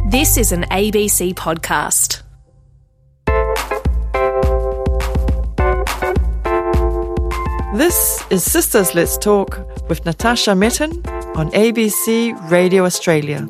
This is an ABC podcast. This is Sisters Let's Talk with Natasha Mitten on ABC Radio Australia.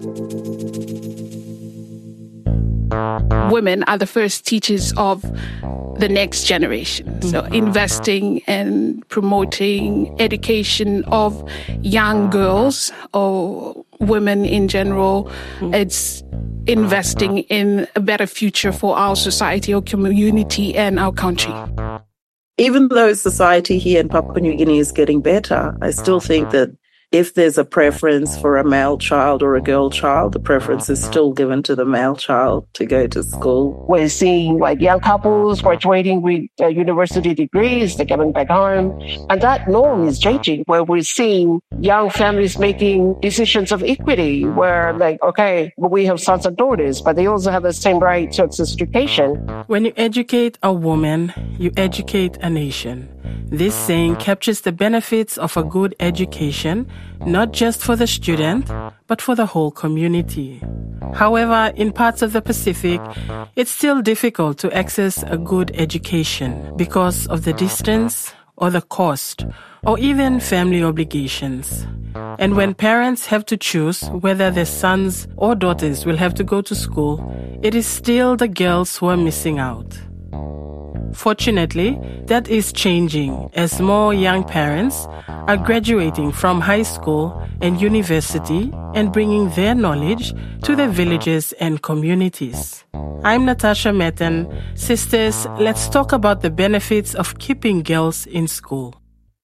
Women are the first teachers of the next generation. So investing and promoting education of young girls or women in general, it's investing in a better future for our society, our community, and our country. Even though society here in Papua New Guinea is getting better, I still think that if there's a preference for a male child or a girl child, the preference is still given to the male child to go to school. We're seeing young couples graduating with university degrees, they're coming back home. And that norm is changing, where we're seeing young families making decisions of equity, where we have sons and daughters, but they also have the same right to access education. When you educate a woman, you educate a nation. This saying captures the benefits of a good education, not just for the student, but for the whole community. However, in parts of the Pacific, it's still difficult to access a good education because of the distance or the cost, or even family obligations. And when parents have to choose whether their sons or daughters will have to go to school, it is still the girls who are missing out. Fortunately, that is changing as more young parents are graduating from high school and university and bringing their knowledge to their villages and communities. I'm Natasha Mitten. Sisters, let's talk about the benefits of keeping girls in school.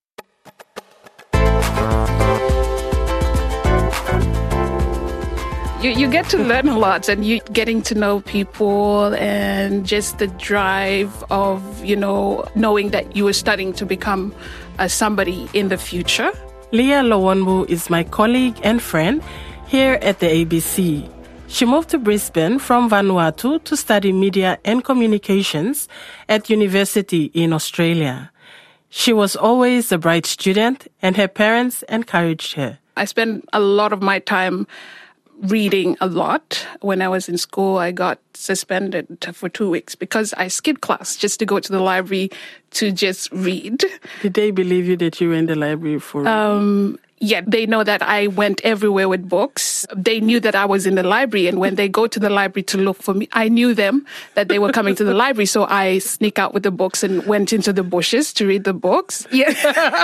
You get to learn a lot, and you're getting to know people, and just the drive of, knowing that you are studying to become somebody in the future. Leah Lowonbu is my colleague and friend here at the ABC. She moved to Brisbane from Vanuatu to study media and communications at university in Australia. She was always a bright student, and her parents encouraged her. I spent a lot of my time reading a lot. When I was in school, I got suspended for 2 weeks because I skipped class just to go to the library to just read. Did they believe you that you were in the library for... Yeah, they know that I went everywhere with books. They knew that I was in the library, and when they go to the library to look for me, I knew them, that they were coming to the library, so I sneak out with the books and went into the bushes to read the books. Yeah.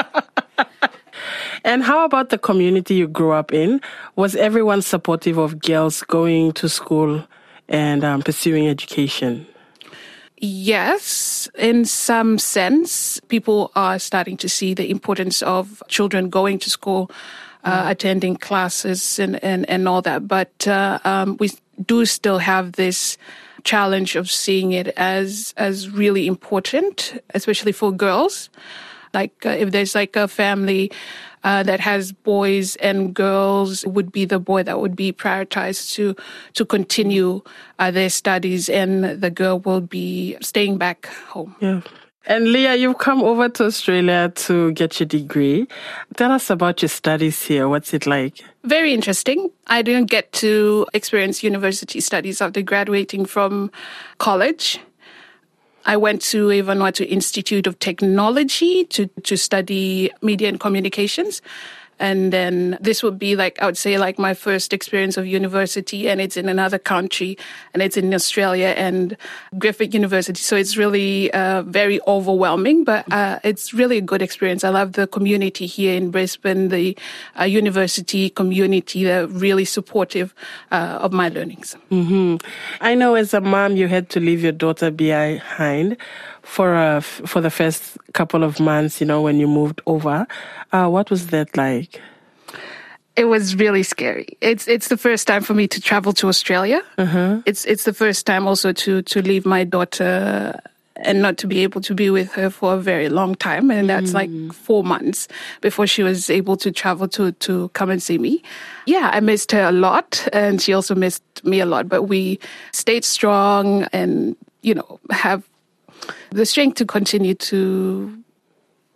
And how about the community you grew up in? Was everyone supportive of girls going to school and pursuing education? Yes, in some sense, people are starting to see the importance of children going to school, attending classes and all that. But we do still have this challenge of seeing it as really important, especially for girls. If there's a family that has boys and girls, it would be the boy that would be prioritized to continue their studies, and the girl will be staying back home. Yeah. And Leah, you've come over to Australia to get your degree. Tell us about your studies here. What's it like? Very interesting. I didn't get to experience university studies after graduating from college. I went to a Vanuatu Institute of Technology to study media and communications. And then this would be my first experience of university, and it's in another country, and it's in Australia and Griffith University. So it's really very overwhelming, but it's really a good experience. I love the community here in Brisbane, the university community. They're really supportive of my learnings. Mm-hmm. I know as a mom, you had to leave your daughter behind for the first couple of months, when you moved over. What was that like? It was really scary. It's the first time for me to travel to Australia. Uh-huh. It's the first time also to leave my daughter and not to be able to be with her for a very long time. And that's 4 months before she was able to travel to come and see me. Yeah, I missed her a lot, and she also missed me a lot. But we stayed strong and, have the strength to continue to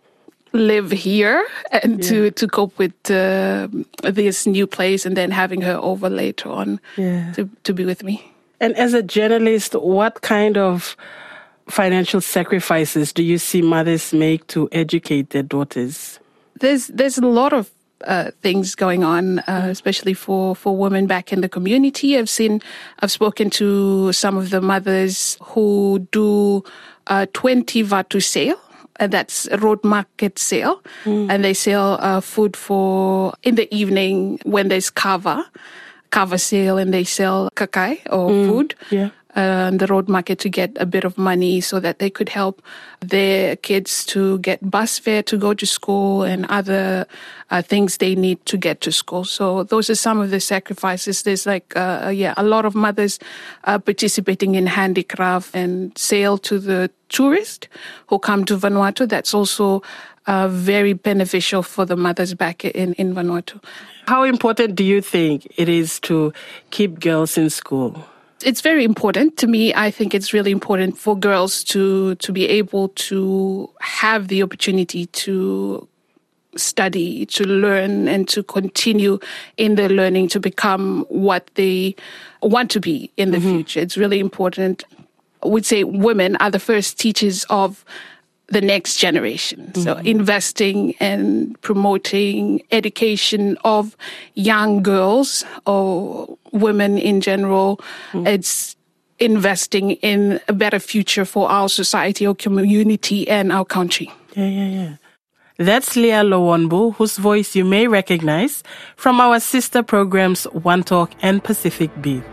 live here and to cope with this new place, and then having her over later on to be with me. And as a journalist, what kind of financial sacrifices do you see mothers make to educate their daughters? There's a lot of things going on, especially for women back in the community. I've spoken to some of the mothers who do 20 Vatu sale. That's a road market sale. And they sell food in the evening when there's kava sale, and they sell kakai or food. The road market to get a bit of money so that they could help their kids to get bus fare to go to school and other things they need to get to school. So those are some of the sacrifices. There's a lot of mothers participating in handicraft and sale to the tourists who come to Vanuatu. That's also very beneficial for the mothers back in Vanuatu. How important do you think it is to keep girls in school? It's very important to me. I think it's really important for girls to be able to have the opportunity to study, to learn, and to continue in their learning to become what they want to be in the future. It's really important. I would say women are the first teachers of the next generation. So investing and promoting education of young girls or women in general, it's investing in a better future for our society, our community, and our country. Yeah. That's Leah Lowonbu, whose voice you may recognize from our sister programs One Talk and Pacific Beat.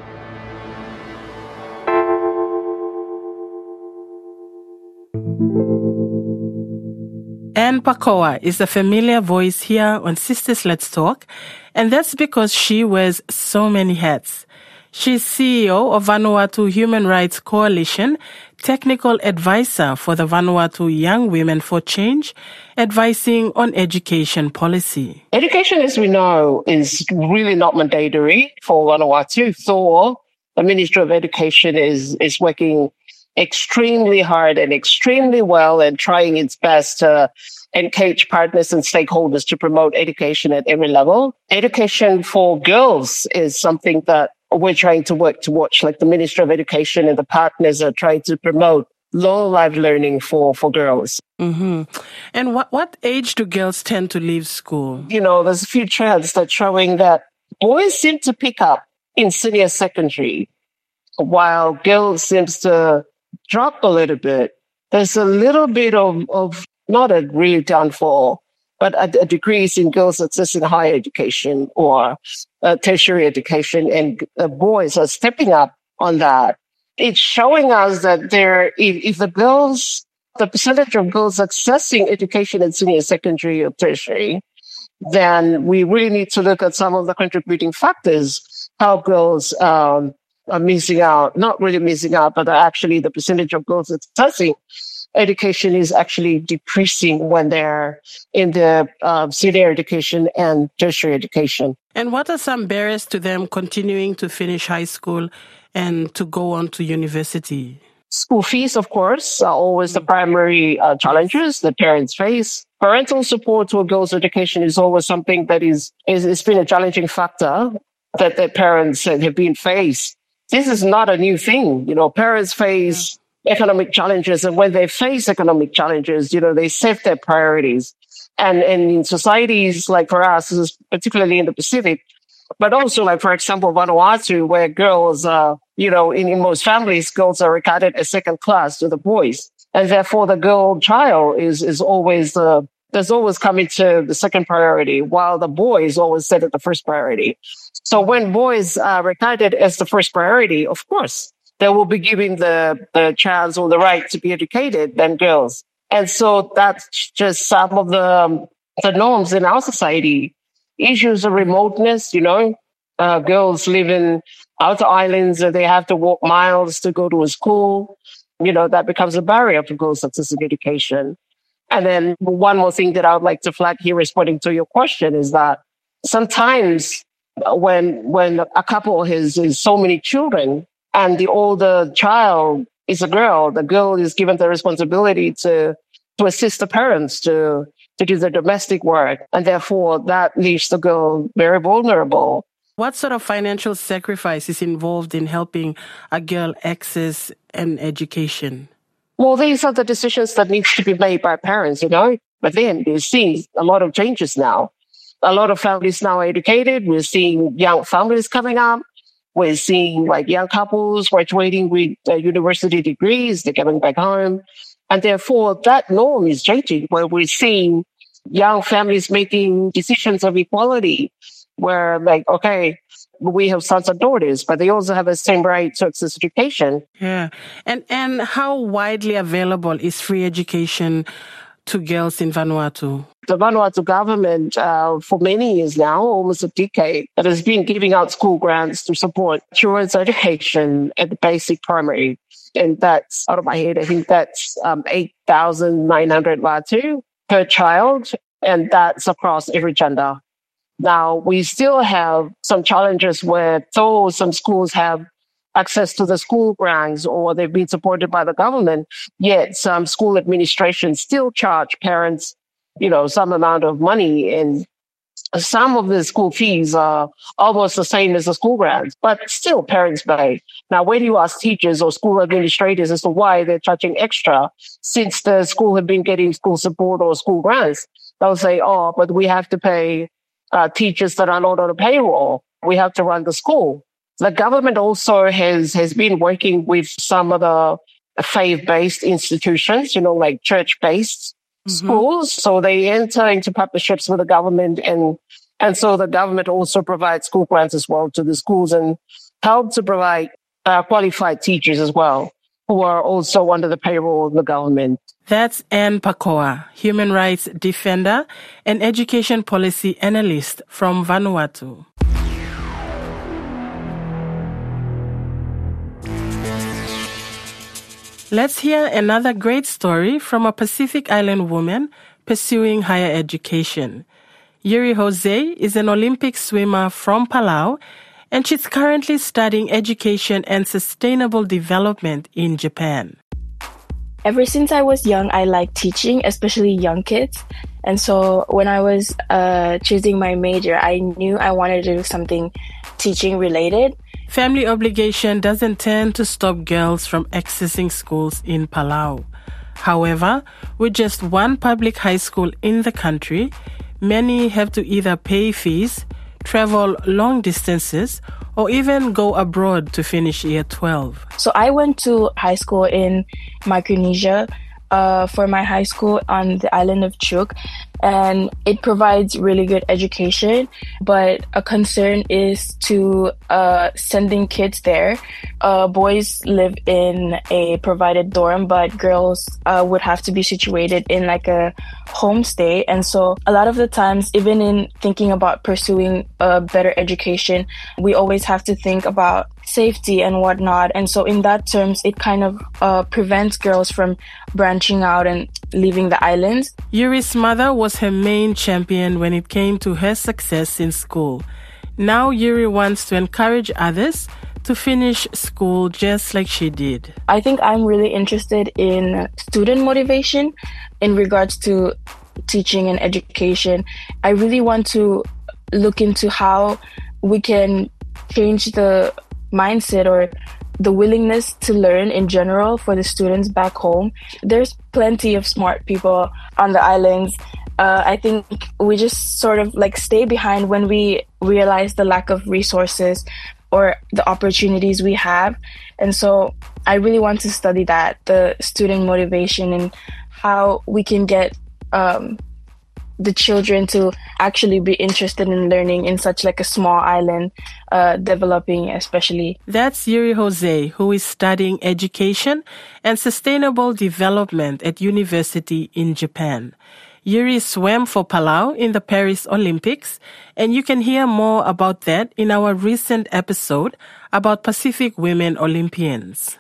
Anne Pakoa is a familiar voice here on Sisters Let's Talk, and that's because she wears so many hats. She's CEO of Vanuatu Human Rights Coalition, technical advisor for the Vanuatu Young Women for Change, advising on education policy. Education, as we know, is really not mandatory for Vanuatu. So the Ministry of Education is working extremely hard and extremely well and trying its best to engage partners and stakeholders to promote education at every level. Education for girls is something that we're trying to work towards, like the Ministry of Education and the partners are trying to promote long life learning for girls. And what age do girls tend to leave school? You know, there's a few trends that showing that boys seem to pick up in senior secondary, while girls seems to drop a little bit. There's a little bit of not a real downfall, but a decrease in girls accessing higher education or tertiary education, and boys are stepping up on that. It's showing us that if the percentage of girls accessing education in senior secondary or tertiary, then we really need to look at some of the contributing factors, how girls are missing out, not really missing out, but actually the percentage of girls accessing education is actually decreasing when they're in the senior education and tertiary education. And what are some barriers to them continuing to finish high school and to go on to university? School fees, of course, are always the primary challenges that parents face. Parental support to a girl's education is always something that it's been a challenging factor that their parents have been faced. This is not a new thing. You know, parents face economic challenges, and when they face economic challenges, you know, they set their priorities. And in societies like for us, particularly in the Pacific, but also like, for example, Vanuatu, where girls in most families, girls are regarded as second class to the boys. And therefore the girl child is always there's always coming to the second priority, while the boy is always set at the first priority. So when boys are regarded as the first priority, of course, they will be given the chance or the right to be educated than girls. And so that's just some of the norms in our society. Issues of remoteness, girls live in outer islands and they have to walk miles to go to a school. That becomes a barrier for girls accessing education. And then one more thing that I would like to flag here, responding to your question, is that sometimes when a couple has so many children and the older child is a girl, the girl is given the responsibility to assist the parents to to do the domestic work. And therefore, that leaves the girl very vulnerable. What sort of financial sacrifice is involved in helping a girl access an education? Well, these are the decisions that needs to be made by parents, But then we're seeing a lot of changes now. A lot of families now are educated. We're seeing young families coming up. We're seeing young couples graduating with university degrees. They're coming back home. And therefore, that norm is changing, where we're seeing young families making decisions of equality, where we have sons and daughters, but they also have the same right to access education. Yeah. And how widely available is free education to girls in Vanuatu? The Vanuatu government, for many years now, almost a decade, that has been giving out school grants to support children's education at the basic primary. And that's, out of my head, I think that's 8,900 Watu per child, and that's across every gender. Now, we still have some challenges where though some schools have access to the school grants or they've been supported by the government, yet some school administrations still charge parents, some amount of money. And some of the school fees are almost the same as the school grants, but still parents pay. Now, when you ask teachers or school administrators as to why they're charging extra since the school have been getting school support or school grants, they'll say, but we have to pay teachers that are not on a payroll. We have to run the school. The government also has been working with some of the faith-based institutions, like church-based schools. So they enter into partnerships with the government, and so the government also provides school grants as well to the schools and help to provide qualified teachers as well, who are also under the payroll of the government. That's Anne Pakoa, human rights defender and education policy analyst from Vanuatu. Let's hear another great story from a Pacific Island woman pursuing higher education. Yuri Jose is an Olympic swimmer from Palau, and she's currently studying education and sustainable development in Japan. Ever since I was young, I liked teaching, especially young kids. And so when I was choosing my major, I knew I wanted to do something teaching related. Family obligation doesn't tend to stop girls from accessing schools in Palau. However, with just one public high school in the country, many have to either pay fees, travel long distances, or even go abroad to finish year 12. So I went to high school in Micronesia for my high school on the island of Chuuk, and it provides really good education, but a concern is to sending kids there. Boys live in a provided dorm, but girls would have to be situated in like a homestay. And so a lot of the times, even in thinking about pursuing a better education, we always have to think about safety and whatnot. And so in that terms, it kind of prevents girls from branching out and leaving the islands. Yuri's mother was her main champion when it came to her success in school. Now Yuri wants to encourage others to finish school just like she did. I think I'm really interested in student motivation in regards to teaching and education. I really want to look into how we can change the mindset or the willingness to learn in general for the students back home. There's plenty of smart people on the islands. I think we just sort of like stay behind when we realize the lack of resources or the opportunities we have. And so I really want to study that, the student motivation and how we can get the children to actually be interested in learning in such like a small island, developing especially. That's Yuri Jose, who is studying education and sustainable development at university in Japan. Yuri swam for Palau in the Paris Olympics, and you can hear more about that in our recent episode about Pacific women Olympians.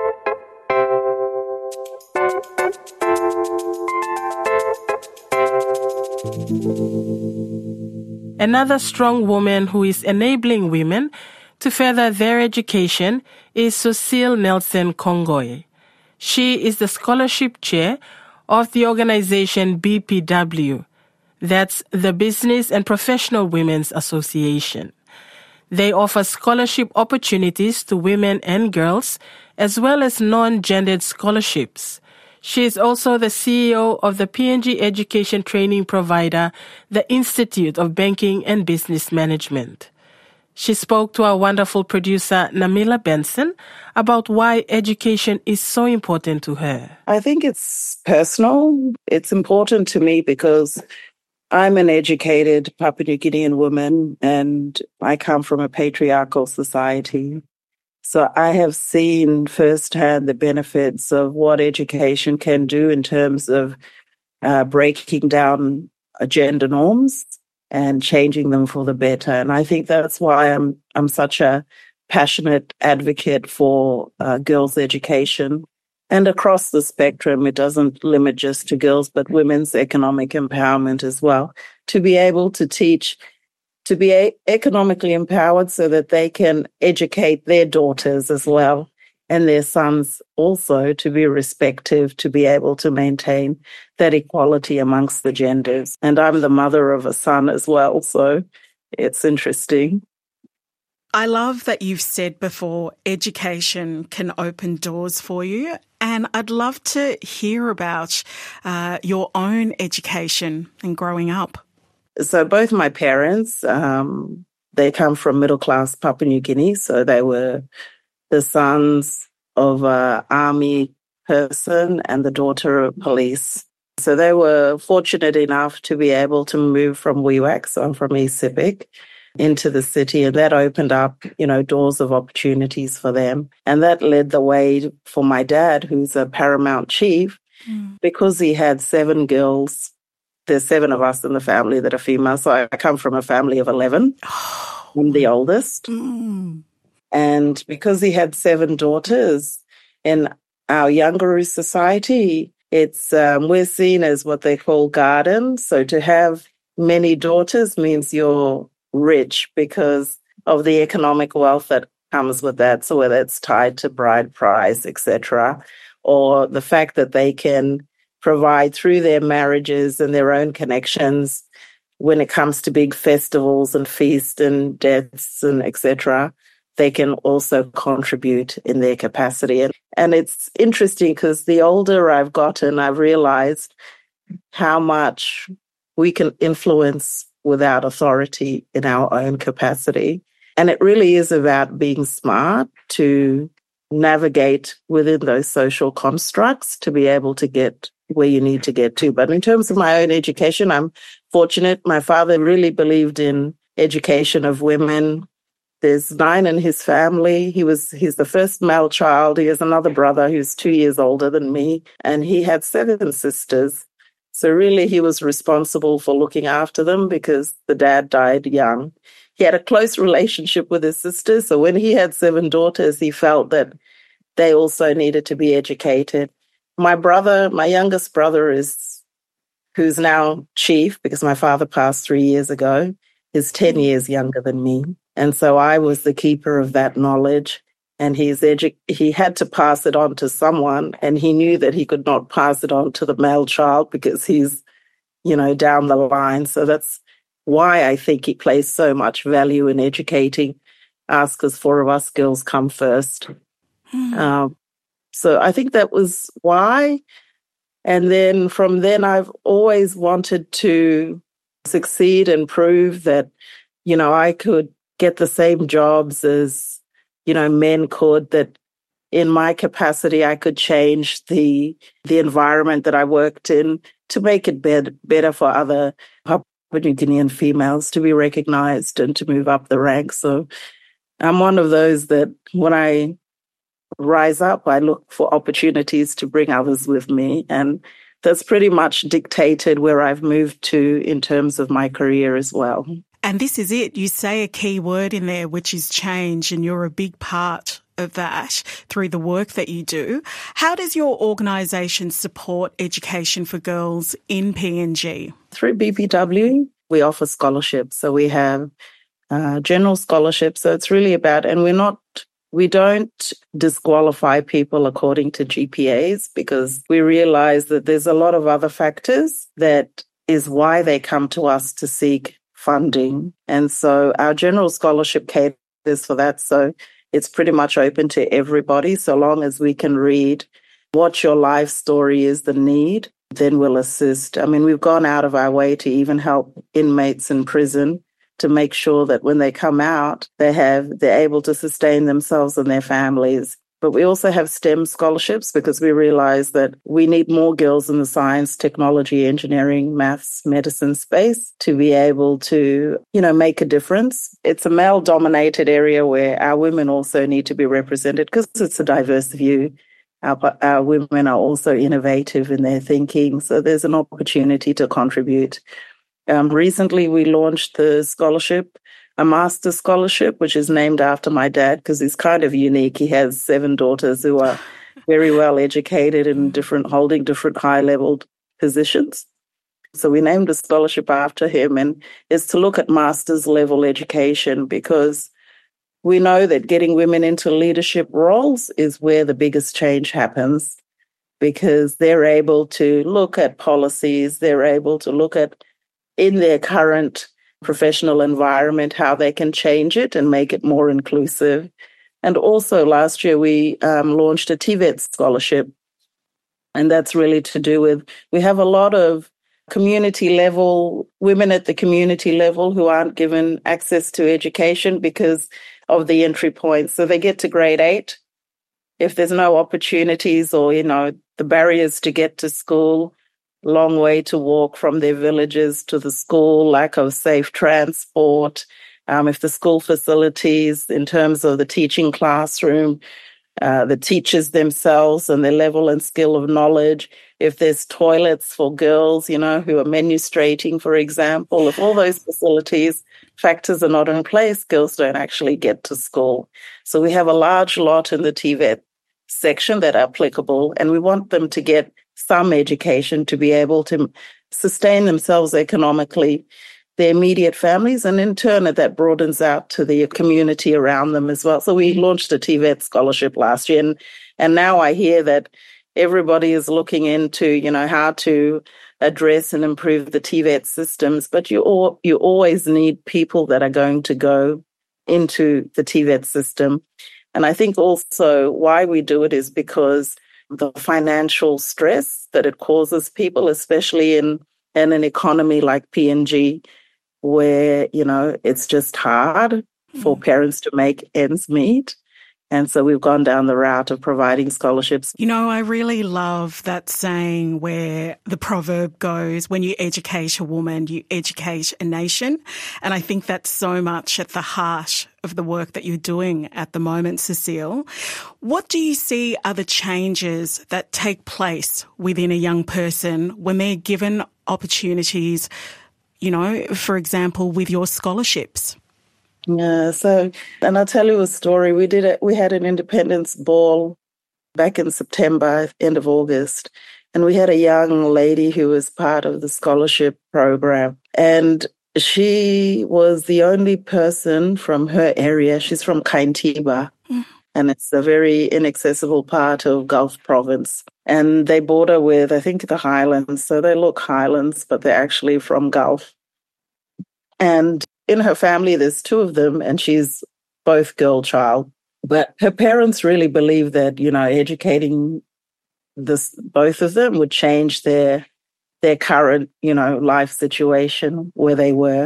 Another strong woman who is enabling women to further their education is Cecile Nelson Kongoy. She is the scholarship chair of the organization BPW. That's the Business and Professional Women's Association. They offer scholarship opportunities to women and girls, as well as non-gendered scholarships. She is also the CEO of the PNG education training provider, the Institute of Banking and Business Management. She spoke to our wonderful producer, Namila Benson, about why education is so important to her. I think it's personal. It's important to me because I'm an educated Papua New Guinean woman and I come from a patriarchal society. So I have seen firsthand the benefits of what education can do in terms of breaking down gender norms and changing them for the better. And I think that's why I'm such a passionate advocate for girls' education. And across the spectrum, it doesn't limit just to girls, but women's economic empowerment as well. To be able to teach, to be economically empowered so that they can educate their daughters as well and their sons also to be respective, to be able to maintain that equality amongst the genders. And I'm the mother of a son as well, so it's interesting. I love that you've said before education can open doors for you, and I'd love to hear about your own education and growing up. So both my parents, they come from middle-class Papua New Guinea, so they were the sons of an army person and the daughter of police. So they were fortunate enough to be able to move from Wewak, so I'm from East Sepik, into the city, and that opened up, doors of opportunities for them. And that led the way for my dad, who's a paramount chief, because he had 7 girls. There's 7 of us in the family that are female. So I come from a family of 11. I'm the oldest. And because he had 7 daughters in our Yangaroo society, it's we're seen as what they call garden. So to have many daughters means you're rich because of the economic wealth that comes with that. So whether it's tied to bride price, etc., or the fact that they can provide through their marriages and their own connections when it comes to big festivals and feasts and deaths and etc., they can also contribute in their capacity. And it's interesting because the older I've gotten, I've realized how much we can influence without authority in our own capacity. And it really is about being smart to navigate within those social constructs to be able to get where you need to get to. But in terms of my own education, I'm fortunate. My father really believed in education of women. There's 9 in his family. He's the first male child. He has another brother who's 2 years older than me, and he had 7 sisters. So really he was responsible for looking after them because the dad died young. He had a close relationship with his sisters. So when he had 7 daughters, he felt that they also needed to be educated. My youngest brother who's now chief because my father passed 3 years ago, is 10 years younger than me. And so I was the keeper of that knowledge. And he had to pass it on to someone, and he knew that he could not pass it on to the male child because he's, down the line. So that's why I think he placed so much value in educating us, because 4 of us girls come first. So I think that was why. And then from then, I've always wanted to succeed and prove that, I could get the same jobs as men could, that in my capacity, I could change the environment that I worked in to make it better for other Papua New Guinean females to be recognized and to move up the ranks. So I'm one of those that when I rise up, I look for opportunities to bring others with me. And that's pretty much dictated where I've moved to in terms of my career as well. And this is it. You say a key word in there, which is change, and you're a big part of that through the work that you do. How does your organisation support education for girls in PNG? Through BPW, we offer scholarships. So we have general scholarships. So it's really about, and we're not we don't disqualify people according to GPAs because we realize that there's a lot of other factors that is why they come to us to seek funding. And so our general scholarship caters for that. So it's pretty much open to everybody. So long as we can read what your life story is, the need, then we'll assist. I mean, we've gone out of our way to even help inmates in prison to make sure that when they come out, they're able to sustain themselves and their families. But we also have STEM scholarships because we realize that we need more girls in the science, technology, engineering, maths, medicine space to be able to, make a difference. It's a male-dominated area where our women also need to be represented because it's a diverse view. Our women are also innovative in their thinking, so there's an opportunity to contribute. Recently, we launched the scholarship, a master's scholarship, which is named after my dad because he's kind of unique. He has 7 daughters who are very well educated and holding different high-level positions. So we named the scholarship after him, and it's to look at master's level education because we know that getting women into leadership roles is where the biggest change happens because they're able to look at policies, they're able to look at in their current professional environment, how they can change it and make it more inclusive. And also last year, we launched a TVET scholarship. And that's really to do with, we have a lot of community level, women at the community level who aren't given access to education because of the entry points. So they get to grade 8. If there's no opportunities or, the barriers to get to school, long way to walk from their villages to the school, lack of safe transport. If the school facilities, in terms of the teaching classroom, the teachers themselves and their level and skill of knowledge, if there's toilets for girls, who are menstruating, for example, if all those factors are not in place, girls don't actually get to school. So we have a large lot in the TVET section that are applicable, and we want them to get some education to be able to sustain themselves economically, their immediate families, and in turn that broadens out to the community around them as well. So we launched a TVET scholarship last year, and now I hear that everybody is looking into, how to address and improve the TVET systems, but you always need people that are going to go into the TVET system. And I think also why we do it is because the financial stress that it causes people, especially in an economy like PNG, where, it's just hard for parents to make ends meet. And so we've gone down the route of providing scholarships. I really love that saying where the proverb goes, when you educate a woman, you educate a nation. And I think that's so much at the heart of the work that you're doing at the moment, Cecile. What do you see are the changes that take place within a young person when they're given opportunities, for example, with your scholarships? Yeah, and I'll tell you a story. We had an independence ball back in September, end of August, and we had a young lady who was part of the scholarship program. And she was the only person from her area. She's from Kaintiba, and it's a very inaccessible part of Gulf Province. And they border with, I think, the Highlands. So they look Highlands, but they're actually from Gulf. And in her family, there's 2 of them, and she's both girl child. But her parents really believe that, educating both of them would change their current, life situation where they were.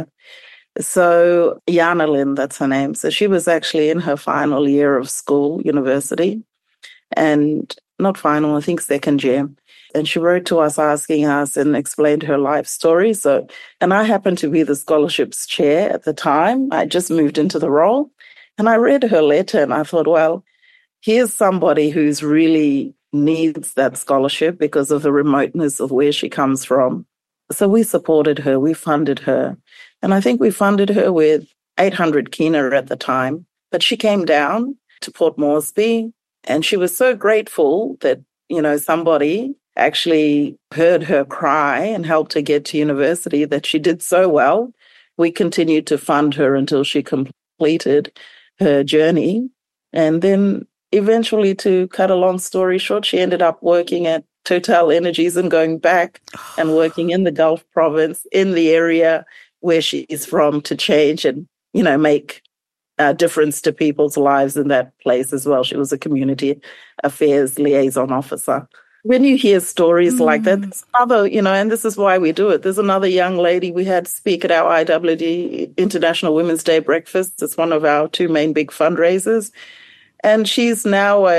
So Yana Lynn, that's her name. So she was actually in her final year of school, university, and not final, I think second year. And she wrote to us asking us and explained her life story. And I happened to be the scholarships chair at the time. I just moved into the role. And I read her letter and I thought, well, here's somebody who's really needs that scholarship because of the remoteness of where she comes from. So we supported her, we funded her. And I think we funded her with 800 kina at the time. But she came down to Port Moresby and she was so grateful that, somebody actually heard her cry and helped her get to university, that she did so well. We continued to fund her until she completed her journey. And then eventually, to cut a long story short, she ended up working at Total Energies and going back and working in the Gulf province, in the area where she is from, to change and, make a difference to people's lives in that place as well. She was a community affairs liaison officer. When you hear stories like that, there's other, and this is why we do it. There's another young lady we had speak at our IWD International Women's Day breakfast. It's one of our two main big fundraisers. And she's now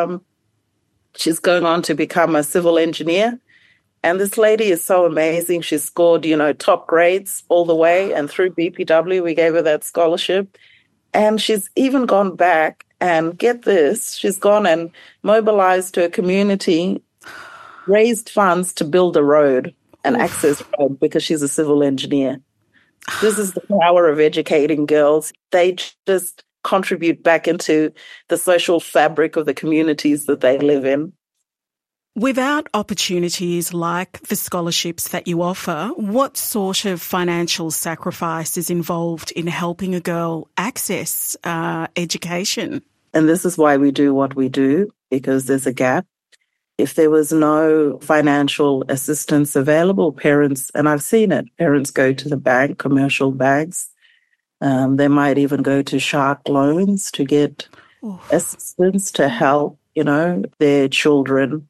she's going on to become a civil engineer. And this lady is so amazing. She scored, top grades all the way. And through BPW, we gave her that scholarship. And she's even gone back and, get this, she's gone and mobilized her community, raised funds to build a road, an access road, because she's a civil engineer. This is the power of educating girls. They just contribute back into the social fabric of the communities that they live in. Without opportunities like the scholarships that you offer, what sort of financial sacrifice is involved in helping a girl access education? And this is why we do what we do, because there's a gap. If there was no financial assistance available, parents, and I've seen it, parents go to the bank, commercial banks. They might even go to shark loans to get assistance to help, their children.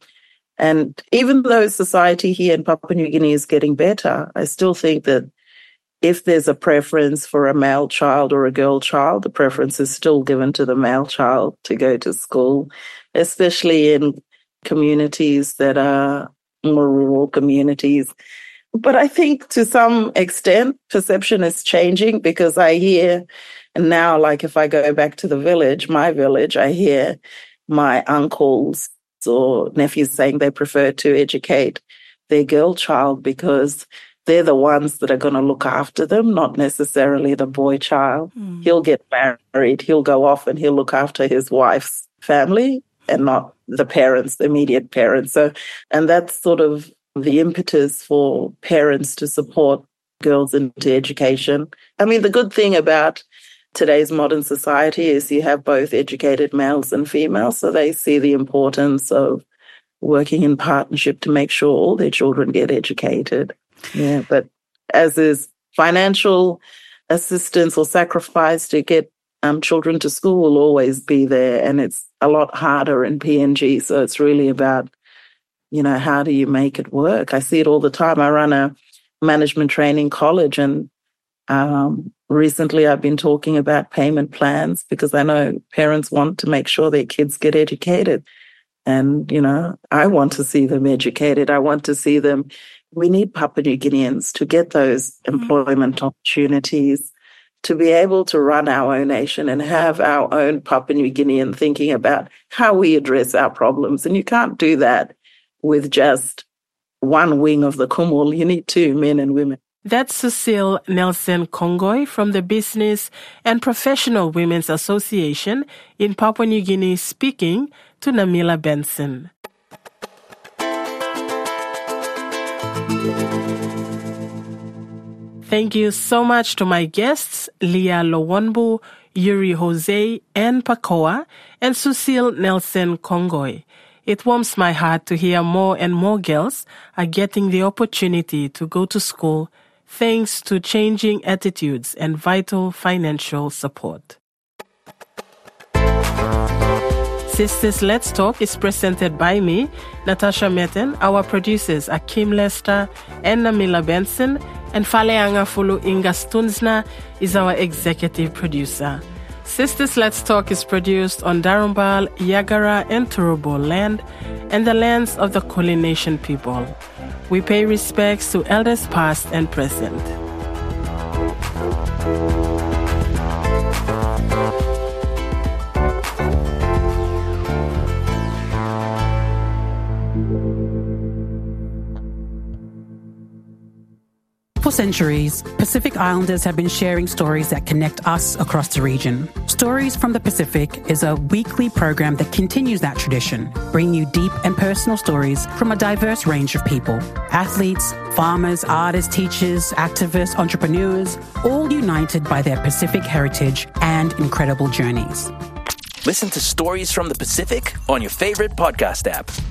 And even though society here in Papua New Guinea is getting better, I still think that if there's a preference for a male child or a girl child, the preference is still given to the male child to go to school, especially in communities that are more rural communities. But I think to some extent, perception is changing, because I hear, and now, like if I go back to the village, my village, I hear my uncles or nephews saying they prefer to educate their girl child because they're the ones that are going to look after them, not necessarily the boy child. He'll get married, he'll go off and he'll look after his wife's family and not the parents, the immediate parents. So, and that's sort of the impetus for parents to support girls into education. I mean, the good thing about today's modern society is you have both educated males and females, so they see the importance of working in partnership to make sure all their children get educated. Yeah, but as is financial assistance or sacrifice to get children to school will always be there, and it's a lot harder in PNG. So it's really about, how do you make it work? I see it all the time. I run a management training college, and recently I've been talking about payment plans because I know parents want to make sure their kids get educated. And, I want to see them educated. I want to see them. We need Papua New Guineans to get those employment opportunities, to be able to run our own nation and have our own Papua New Guinean thinking about how we address our problems. And you can't do that with just one wing of the Kumul. You need two, men and women. That's Cecile Nelson Kongoy from the Business and Professional Women's Association in Papua New Guinea, speaking to Namila Benson. Thank you so much to my guests, Leah Lowonbu, Yuri Jose, Anne Pakoa, and Cecile Nelson Kongoy. It warms my heart to hear more and more girls are getting the opportunity to go to school thanks to changing attitudes and vital financial support. Sisters Let's Talk is presented by me, Natasha Metten. Our producers are Kim Lester and Namila Benson, and Faleanga Fulu Inga Stunzna is our executive producer. Sisters Let's Talk is produced on Darumbal, Yagara, and Turrbal land and the lands of the Kulin Nation people. We pay respects to elders past and present. For centuries, Pacific Islanders have been sharing stories that connect us across the region. Stories from the Pacific is a weekly program that continues that tradition, bringing you deep and personal stories from a diverse range of people. Athletes, farmers, artists, teachers, activists, entrepreneurs, all united by their Pacific heritage and incredible journeys. Listen to Stories from the Pacific on your favorite podcast app.